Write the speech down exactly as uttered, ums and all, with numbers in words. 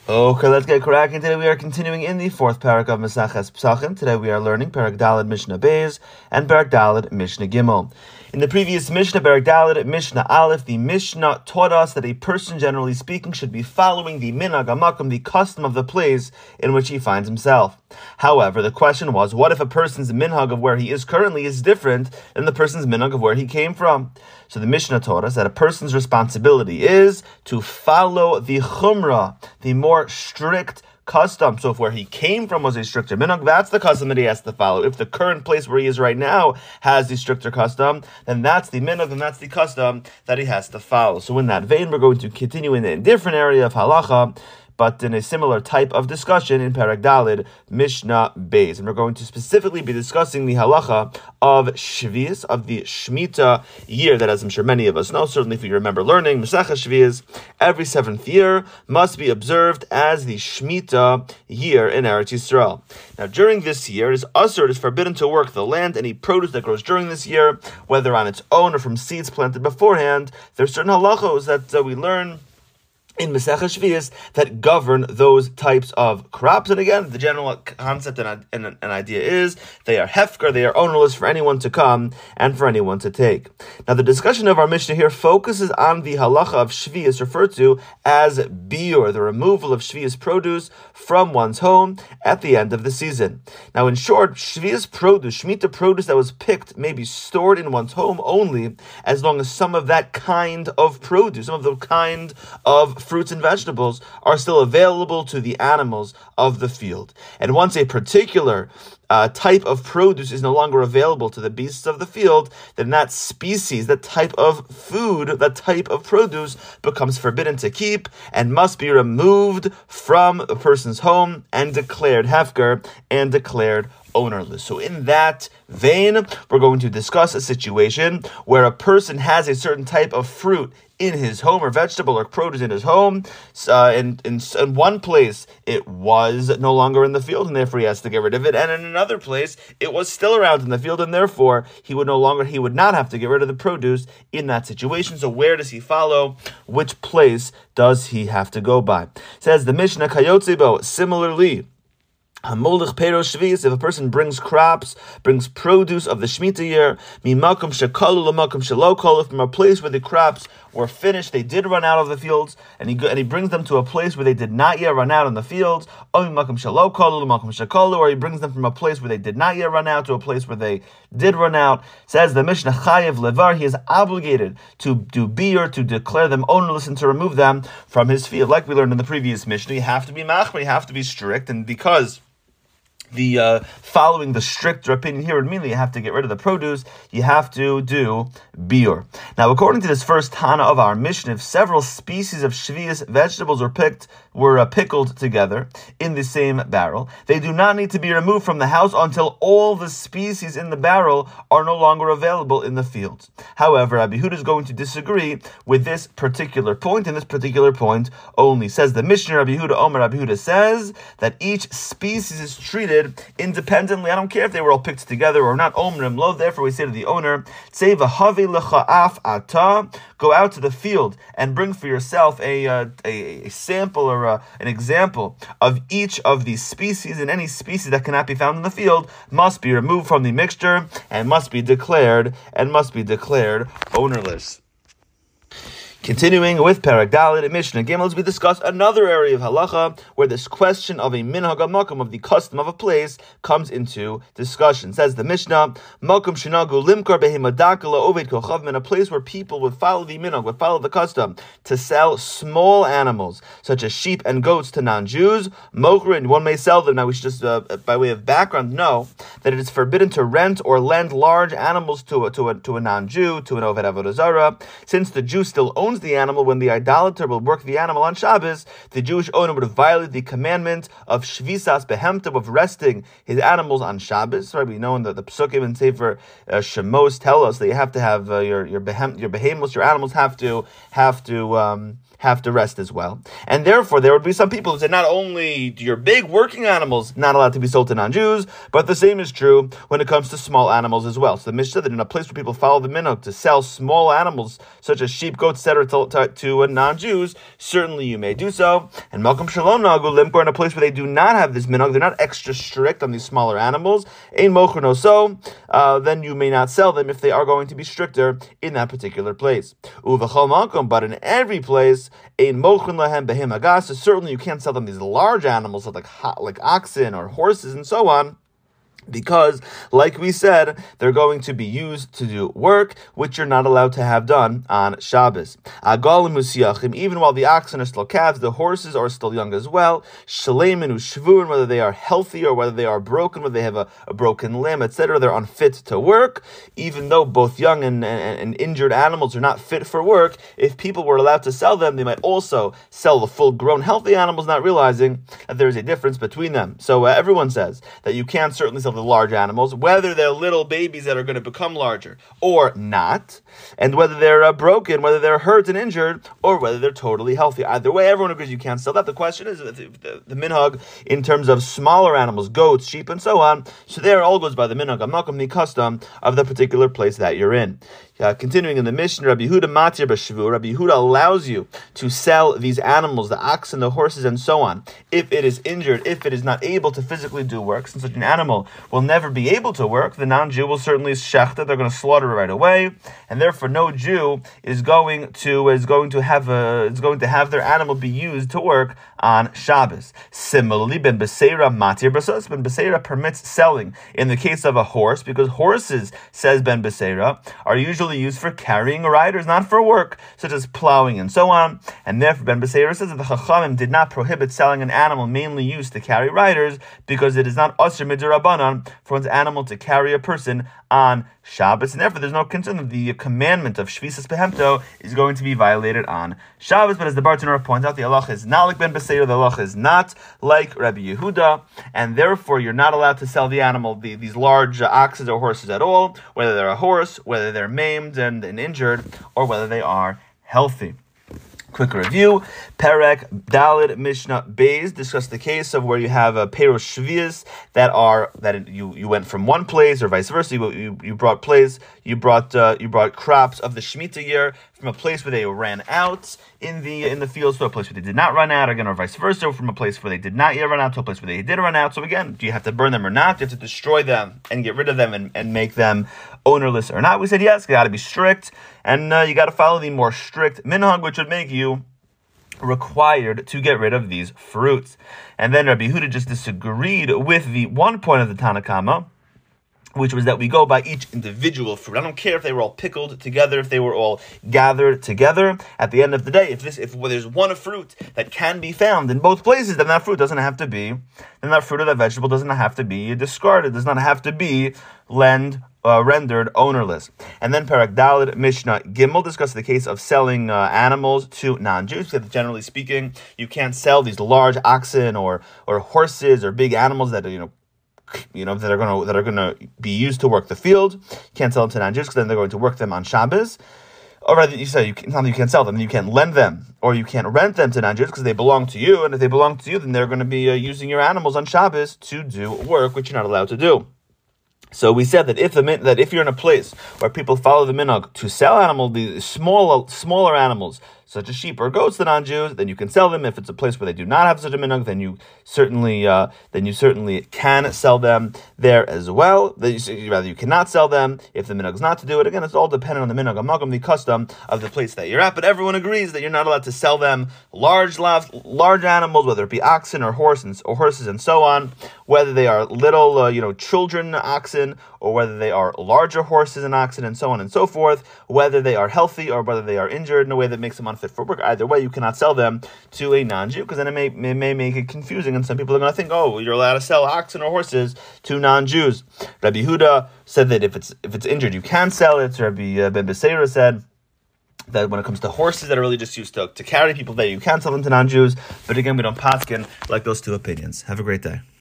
Okay, let's get cracking. Today we are continuing in the fourth parak of Maseches Pesachim. Today we are learning Parak Daled Mishnah Beis and Parak Daled Mishnah Gimel. In the previous Mishnah, Parak Daled Mishnah Aleph, the Mishnah taught us that a person, generally speaking, should be following the minhag hamakom, the custom of the place in which he finds himself. However, the question was, what if a person's minhag of where he is currently is different than the person's minhag of where he came from? So the Mishnah taught us that a person's responsibility is to follow the chumrah, the more strict custom. So if where he came from was a stricter minhag, that's the custom that he has to follow. If the current place where he is right now has the stricter custom, then that's the minhag, and that's the custom that he has to follow. So in that vein, we're going to continue in a different area of halacha, but in a similar type of discussion in Parak Daled Mishnah Beis. And we're going to specifically be discussing the halacha of Shvius, of the Shemitah year, that, as I'm sure many of us know, certainly if you remember learning, Maseches Shvius, every seventh year must be observed as the Shemitah year in Eretz Yisrael. Now, during this year, it is usher, it is forbidden to work the land. Any produce that grows during this year, whether on its own or from seeds planted beforehand, there's certain halachos that uh, we learn in Maseches Shvius that govern those types of crops. And again, the general concept and, and, and idea is they are hefker, they are ownerless for anyone to come and for anyone to take. Now, the discussion of our Mishnah here focuses on the halacha of Shvius, referred to as biur, the removal of Shvius produce from one's home at the end of the season. Now, in short, Shvius produce, Shemitah produce that was picked, may be stored in one's home only as long as some of that kind of produce, some of the kind of fruits and vegetables are still available to the animals of the field. And once a particular uh, type of produce is no longer available to the beasts of the field, then that species, that type of food, that type of produce becomes forbidden to keep and must be removed from a person's home and declared hefker and declared ownerless. So in that vein, we're going to discuss a situation where a person has a certain type of fruit in his home, or vegetable or produce in his home. Uh, in, in, in one place, it was no longer in the field, and therefore he has to get rid of it. And in another place, it was still around in the field, and therefore he would no longer, he would not have to get rid of the produce in that situation. So where does he follow? Which place does he have to go by? It says the Mishnah Kayotze bo, similarly, Hamolich Peros Shvius, if a person brings crops, brings produce of the Shemitah year, mimakom shekalu lamakom shelo kalu, from a place where the crops were finished, they did run out of the fields, and he and he brings them to a place where they did not yet run out in the fields, or mimakom shelo kalu lamakom shekalu, or he brings them from a place where they did not yet run out to a place where they did run out. Says the Mishnah Chayev Levar, he is obligated to do biur, to declare them ownerless and to remove them from his field. Like we learned in the previous Mishnah, you have to be machmir, you have to be strict, and because the uh, following the stricter opinion here would mean that you have to get rid of the produce, you have to do biur. Now, according to this first Tana of our Mishnah, if several species of Shvius vegetables were picked, were uh, pickled together in the same barrel, they do not need to be removed from the house until all the species in the barrel are no longer available in the fields. However, Rabbi Yehuda is going to disagree with this particular point, and this particular point only. Says the Mishnah, Rabbi Yehuda Omer, Rabbi Yehuda says that each species is treated independently. I don't care if they were all picked together or not. Omrim lo. Therefore, we say to the owner, "Say v'havi lecha ata." Go out to the field and bring for yourself a uh, a, a sample or a, an example of each of these species, and any species that cannot be found in the field must be removed from the mixture and must be declared and must be declared ownerless. Continuing with Parak Daled and Mishnah Gimel, as we discuss another area of halacha where this question of a minhag hamakom, of the custom of a place, comes into discussion. Says the Mishnah, Makom shenagu limkar behimadaka la'oved kochavim, in a place where people would follow the minhag, would follow the custom to sell small animals such as sheep and goats to non-Jews. Mochrin, one may sell them. Now we should just, uh, by way of background, know that it is forbidden to rent or lend large animals to a to a to a non-Jew, to an oved avodah zarah, since the Jew still owns the animal. When the idolater will work the animal on Shabbos, the Jewish owner would violate the commandment of Shvisas Behemta, of resting his animals on Shabbos. Right? We know in the, the Psukim and Sefer uh, Shemos tell us that you have to have uh, your your behem, your behemoths, your animals have to have to um, have to rest as well. And therefore, there would be some people who say not only your big working animals not allowed to be sold to non-Jews, but the same is true when it comes to small animals as well. So the Mishnah said that in a place where people follow the minhag to sell small animals such as sheep, goats, et cetera, cetera, to, to, to uh, non-Jews, certainly you may do so. And Malcolm Shalom Nagu Limkor, in a place where they do not have this minhag, they're not extra strict on these smaller animals, Ein Mocher No So, uh, then you may not sell them if they are going to be stricter in that particular place. Uvachal Malcolm, but in every place, Ein Mocher Lahem Behim Agas, certainly you can't sell them these large animals like, like oxen or horses and so on, because, like we said, they're going to be used to do work which you're not allowed to have done on Shabbos. Agalim u'siachim, even while the oxen are still calves, the horses are still young as well. Shleimin u'shvun, whether they are healthy or whether they are broken, whether they have a, a broken limb, et cetera, they're unfit to work. Even though both young and, and, and injured animals are not fit for work, if people were allowed to sell them, they might also sell the full-grown, healthy animals, not realizing that there is a difference between them. So uh, everyone says that you can certainly sell the large animals, whether they're little babies that are going to become larger or not, and whether they're uh, broken, whether they're hurt and injured, or whether they're totally healthy. Either way, everyone agrees you can't sell that. The question is the, the, the minhag in terms of smaller animals, goats, sheep, and so on. So there, all goes by the minhag, amakom, the custom of the particular place that you're in. Uh, continuing in the Mishnah, Rabbi Yehuda matir b'shvu. Rabbi Yehuda allows you to sell these animals, the oxen, the horses, and so on, if it is injured, if it is not able to physically do work. Since such an animal will never be able to work, the non-Jew will certainly shechta. They're going to slaughter it right away, and therefore no Jew is going to is going to have a is going to have their animal be used to work on Shabbos. Similarly, ben beseira matir b'sos. Ben beseira permits selling in the case of a horse, because horses, says ben beseira, are usually used for carrying riders, not for work, such as plowing and so on. And therefore, Ben Beseira says that the Chachamim did not prohibit selling an animal mainly used to carry riders, because it is not Asher Midrabanan for one's animal to carry a person on Shabbos, and therefore there's no concern that the commandment of Shvisas Behemto is going to be violated on Shabbos. But as the Bartanura points out, the halacha is not like Ben Beseira, the halacha is not like Rabbi Yehuda, and therefore you're not allowed to sell the animal, the, these large uh, oxes or horses at all, whether they're a horse, whether they're maimed and, and injured, or whether they are healthy. Quick review. Perek Dalid Mishnah Beis discuss the case of where you have a Peros Shvius that are that you, you went from one place or vice versa. You you, you brought place you brought uh, you brought crops of the Shemitah year from a place where they ran out in the in the fields to a place where they did not run out, again, or vice versa, from a place where they did not yet run out to a place where they did run out. So again, do you have to burn them or not? Do you have to destroy them and get rid of them and, and make them ownerless or not? We said yes, you got to be strict, and uh, you got to follow the more strict minhag, which would make you required to get rid of these fruits. And then Rabbi Yehuda just disagreed with the one point of the Tanna Kama, which was that we go by each individual fruit. I don't care if they were all pickled together, if they were all gathered together. At the end of the day, if this, if well, there's one fruit that can be found in both places, then that fruit doesn't have to be, then that fruit or that vegetable doesn't have to be discarded, does not have to be lend, uh, rendered ownerless. And then Perek Daled Mishnah Gimel discussed the case of selling uh, animals to non-Jews. Because generally speaking, you can't sell these large oxen or or horses or big animals that are, you know, you know, that are going to that are going to be used to work the field. You can't sell them to non-Jews because then they're going to work them on Shabbos. Or rather, you say you can, not that you can't sell them, you can't lend them, or you can't rent them to non-Jews because they belong to you. And if they belong to you, then they're going to be uh, using your animals on Shabbos to do work which you're not allowed to do. So we said that if the that if you're in a place where people follow the minhag to sell animals, the small smaller animals such as sheep or goats to non-Jews, then you can sell them. If it's a place where they do not have such a minhag, then you certainly uh, then you certainly can sell them there as well. Then you, rather you cannot sell them if the minhag is not to do it. Again, it's all dependent on the minhag amalgam, the custom of the place that you're at. But everyone agrees that you're not allowed to sell them large large animals, whether it be oxen or horses or horses and so on, whether they are little uh, you know children oxen or whether they are larger horses and oxen and so on and so forth, whether they are healthy or whether they are injured in a way that makes them unfit for work. Either way, you cannot sell them to a non-Jew, because then it may, it may make it confusing, and some people are going to think, oh, you're allowed to sell oxen or horses to non-Jews. Rabbi Yehuda said that if it's if it's injured, you can sell it. Rabbi uh, Ben Beseira said that when it comes to horses that are really just used to, to carry people, that you can sell them to non-Jews. But again, we don't paskin like those two opinions. Have a great day.